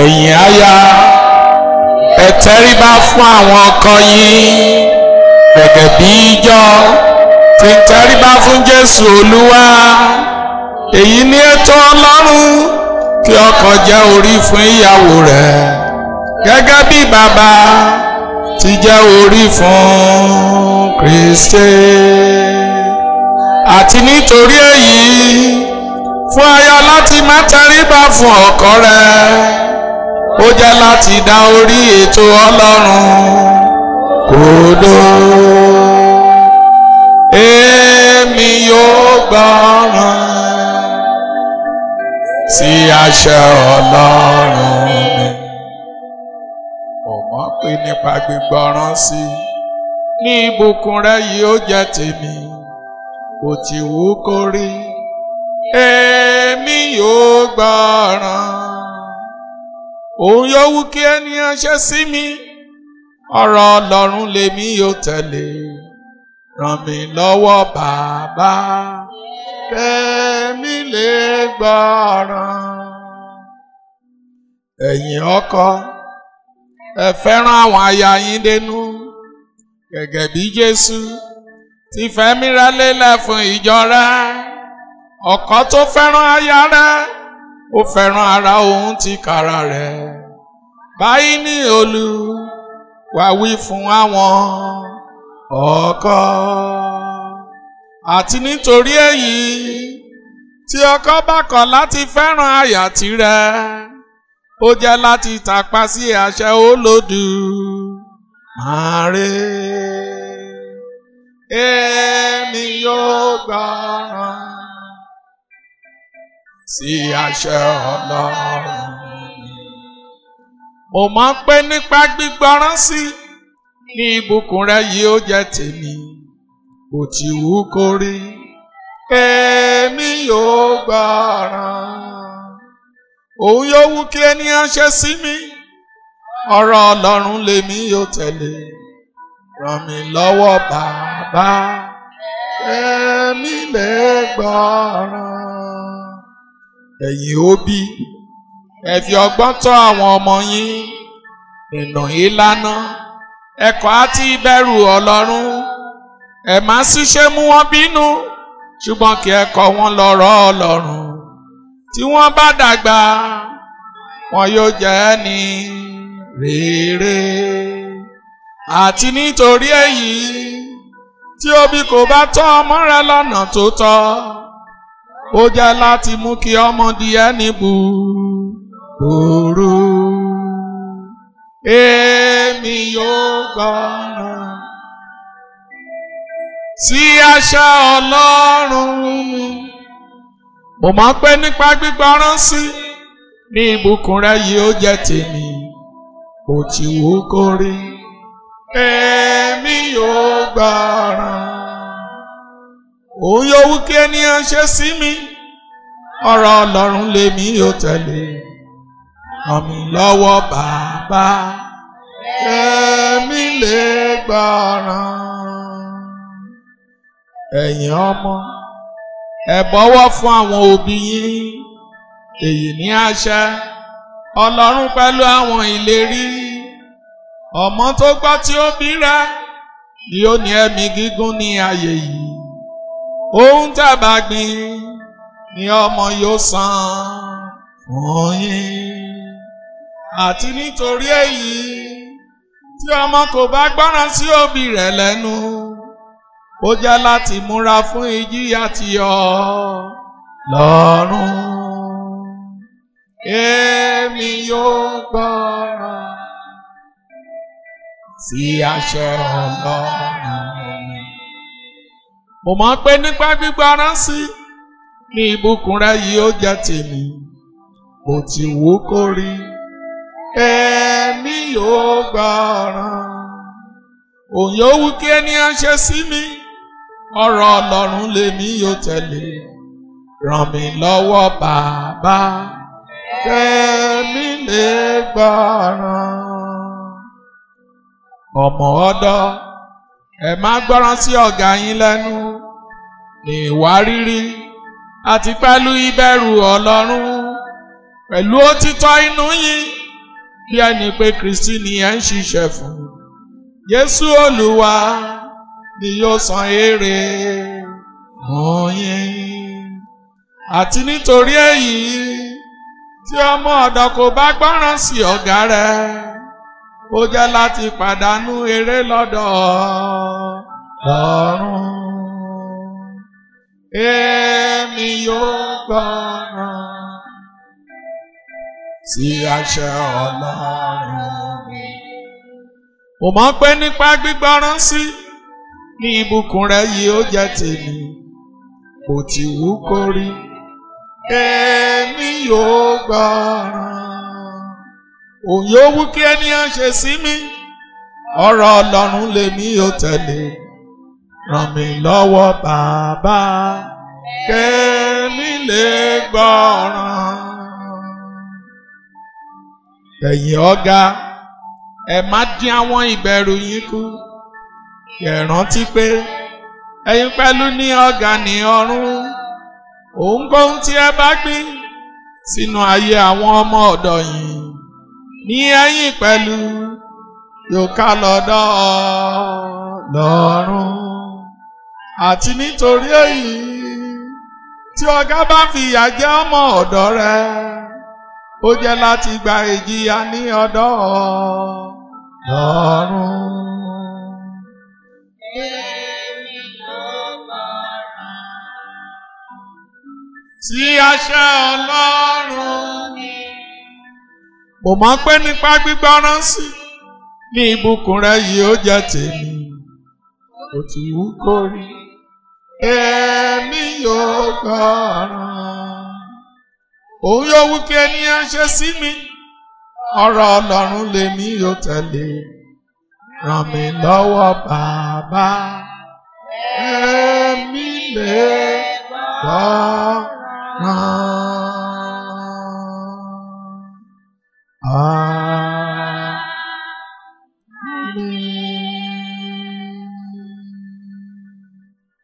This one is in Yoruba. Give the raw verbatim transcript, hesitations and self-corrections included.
ẹ̀yin aya ẹ tẹríba fún àwọn ọkọ yín gẹ́gẹ́ bí ìjọ tí ń tẹríba fún Jésù Olúwa. Èyí ni ètò Ọlọ́run, kí ọkọ jẹ́ orí fún ìyàwó rẹ̀ gẹ́gẹ́ bí bàbá ti jẹ́ orí fún Kristi. Àti nítorí èyí, fún aya láti má tẹríba fún ọkọ rẹ̀, ó jẹ́ láti dá orí ètò Ọlọ́run kodò. Èmi yóò gbọ́ràn sí àṣẹ Ọlọ́run mi. Mo mọ̀ pé nípa gbígbọ́ràn sí ní ìbùkún rẹ̀ yóò jẹ́ tèmi, bó ti wù kó rí. Èmi yóò gbọ́ràn. Òun yóò wù kí ènìyàn ṣe sí mi, ọ̀rọ̀ Ọlọ́run lèmi yóò tẹ̀lé. Ràn mí lọ́wọ́ bàbá, kẹ́mi lè gbọ́ràn. Ẹ̀yin ọkọ, ẹ fẹ́ràn àwọn aya yín dénú gẹ́gẹ́ bí Jésù ti fẹ̀mí rẹ̀ lélẹ̀ fún ìjọ rẹ̀. Ọkọ tó fẹ́ràn aya rẹ̀, ó fẹ́ràn ara òun tìkára rẹ̀. Báyìí ni Olúwa wí fún àwọn ọkọ. Àti nítorí èyí, tí ọkọ bá kọ̀ láti fẹ́ràn aya tirẹ̀, ó jẹ́ láti tàpá sí àṣẹ Olódùmarè. Èmi yóò gbọ́ràn sí àṣẹ Ọlọ́run. Mo mọ̀ pé nípa gbígbọ́ràn sí ní ìbùkún rẹ̀ yóò jẹ́ tèmi, bó ti wù kó rí. Èmi yóò gbọ́ràn. Òun yóò wù kí ènìyàn ṣe sí mi, ọ̀rọ̀ Ọlọ́run lèmi yóò tẹ̀lé. Ràn mí lọ́wọ́ bàbá, kẹ́mi lè gbọ́ràn. Ẹ̀yin òbí, ẹ fi ọgbọ́n tọ́ àwọn ọmọ yín nínú ìlànà ẹ̀kọ́ àti ìbẹ̀rù Ọlọ́run. Ẹ má sì ṣe mú wọn bínú, ṣùgbọ́n kí ẹ kọ́ wọn lọ́rọ̀ Ọlọ́run. Tí wọ́n bá dàgbà, wọn yóò jẹ́ ẹni rere. Àti nítorí èyí, tí òbí kò bá tọ́ ọmọ rẹ̀ lọ́nà tó tọ́, ó jẹ́ láti mú kí ọmọ di ẹni búburú. Èmi yóò gbọ́ràn sí àṣẹ Ọlọ́run. Mo mọ̀ pé nípa gbígbọ́ràn sí ní ìbùkún rẹ̀ yóò jẹ́ tèmi, bó ti wù kó rí. Èmi yóò gbọ́ràn. Òun yóò wù kí ènìyàn ṣe sí mi, ọ̀rọ̀ Ọlọ́run lèmi yóò tẹ̀lé. Ràn mí lọ́wọ́ bàbá, kẹ́mi lè gbọ́ràn. Ẹ̀yin ọmọ, ẹ bọ̀wọ̀ fún àwọn òbí yín. Èyí ni àṣẹ Ọlọ́run pẹ̀lú àwọn ìlérí. Ọmọ tó gbọ́ tí ó bí rẹ̀ ni ó ní ẹ̀mí gígùn ní ayé yìí. Ohun tẹ́ bá gbìn ni ọmọ yóò san fún yín. Àti nítorí èyí, tí ọmọ kò bá gbọ́ràn sí òbí rẹ̀ lẹ́nu, ó jẹ́ láti múra fún ìjìyà tí Ọlọ́run. Èmi yóò gbọ́ràn sí àṣẹ Ọlọ́run. Mo mọ̀ pé nípa gbígbọ́ràn sí ní ìbùkún rẹ̀ yóò jẹ́ tèmi, bó ti wù kó rí. Èmi yóò gbọ́ràn. Òun yóò wù kí ènìyàn ṣe sí mi, ọ̀rọ̀ Ọlọ́run lèmi yóò tẹ̀lé. Ràn mí lọ́wọ́ bàbá, kẹ́mi lè gbọ́ràn. Ọmọ ọ̀dọ̀, ẹ má gbọ́ràn sí ọ̀gá yín lẹ́nu ní ìwà rírí àti pẹ̀lú ìbẹ̀rù Ọlọ́run, pẹ̀lú òtítọ́ inú yín bí ẹni pé Kristi ni ẹ ń ṣiṣẹ́ fún. Jésù Olúwa ni yóò san èrè fún yín. Àti nítorí èyí tí ọmọ ọ̀dọ̀ kò bá gbọ́ràn sí ọ̀gá rẹ̀, ó jẹ́ láti pàdánù èrè lọ́dọ̀ Ọlọ́run. Èmi yóò gbọ́ràn sí àṣẹ Ọlọ́run mi. Mo mọ̀ pé nípa gbígbọ́ràn sí ní ìbùkún rẹ̀ yìí ó jẹ́ tèmi, bó ti wù kó rí. Èmi yóò gbọ́ràn. Òun yóò wù kí ènìyàn ṣe sí mi, ọ̀rọ̀ Ọlọ́run lèmi yóò tẹ̀lé. Ràn mí lọ́wọ́ bàbá, kémi lè gbọ́ràn. Ẹ̀yin ọ̀gá, ẹ má dín àwọn ìbẹ̀rù yín kù. Ẹ rántí pé ẹ̀yin pẹ̀lú ní ọ̀gá ní ọ̀run. Ohunkóhun tí ẹ bá gbìn sínú ayé àwọn ọmọ ọ̀dọ̀ yìí, ní ẹ̀yin pẹ̀lú yóò ká lọ́dọ̀ Ọlọ́run. Àti nítorí èyí tí ọ̀gá bá fìyà jẹ ọmọ ọ̀dọ̀ rẹ̀, ó jẹ́ láti gba ìjìyà ní ọ̀dọ̀ Ọlọ́run. Èmi yóò gbọ́ràn sí àṣẹ Ọlọ́run mi. Mo mọ̀ pé nípa gbígbọ́ràn sí ní ìbùkún rẹ̀ yìí ó jẹ́ tèmi, ó ti wù kó rí. Èmi yóò gbọ́ràn. Òun yóò wù kí ènìyàn ṣe sí mi, ọ̀rọ̀ Ọlọ́run lèmi yóò tẹ̀lé. Ràn mí lọ́wọ́ bàbá, èmi lè gbọ́ràn.